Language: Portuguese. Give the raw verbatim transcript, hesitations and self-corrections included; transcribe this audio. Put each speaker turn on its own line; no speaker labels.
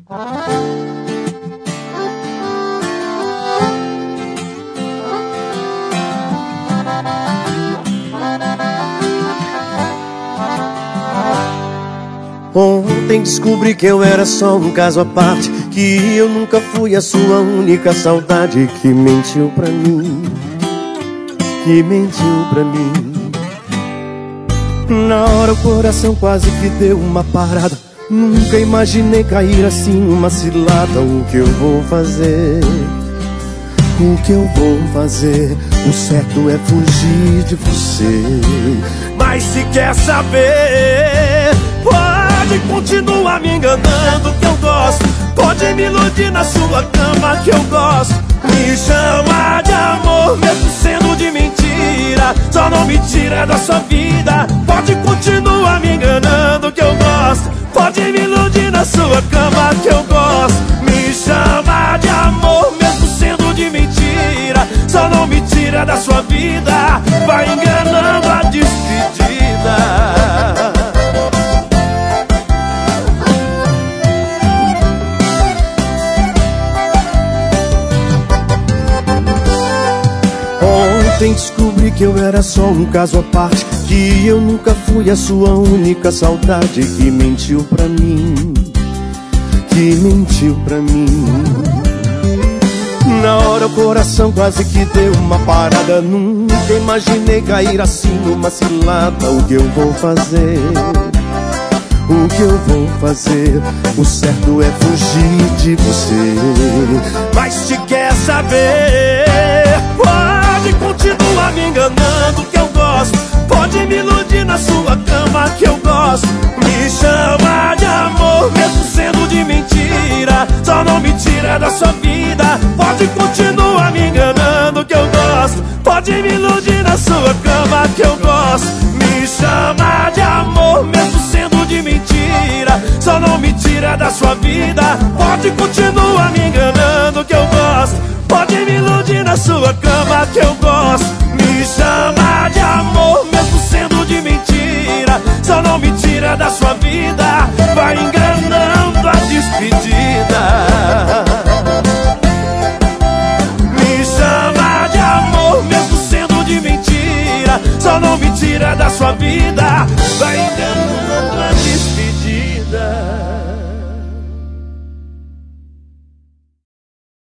Ontem descobri que eu era só um caso à parte, que eu nunca fui a sua única saudade, que mentiu pra mim, que mentiu pra mim. Na hora o coração quase que deu uma parada, nunca imaginei cair assim numa cilada. O que eu vou fazer? O que eu vou fazer? O certo é fugir de você. Mas se quer saber, pode continuar me enganando que eu gosto. Pode me iludir na sua cama que eu gosto. Me chama de amor mesmo sendo de mentira, só não me tira da sua vida. Pode continuar me enganando que eu gosto. Pode me iludir na sua cama que eu gosto. Me chama de amor mesmo sendo de mentira, só não me tira da sua vida. Vai enganando a despedida. Ontem descobri que eu era só um caso à parte, que eu nunca fui a sua única saudade, que mentiu pra mim, que mentiu pra mim. Na hora o coração quase que deu uma parada, nunca imaginei cair assim numa cilada. O que eu vou fazer? O que eu vou fazer? O certo é fugir de você. Mas se quer saber, pode continuar me enganando que eu gosto. Pode me iludir na sua cama que eu gosto. Me chama de amor mesmo sendo de mentira, só não me tira da sua vida. Pode continuar me enganando que eu gosto. Pode me iludir na sua cama que eu gosto. Me chama de amor mesmo sendo de mentira, só não me tira da sua vida. Pode continuar me enganando que eu gosto. Pode me iludir na sua cama que eu gosto. Me chama de amor mesmo sendo de mentira, só não me tira da sua vida. Vai enganando a despedida. Me chama de amor mesmo sendo de mentira, só não me tira da sua vida. Vai enganando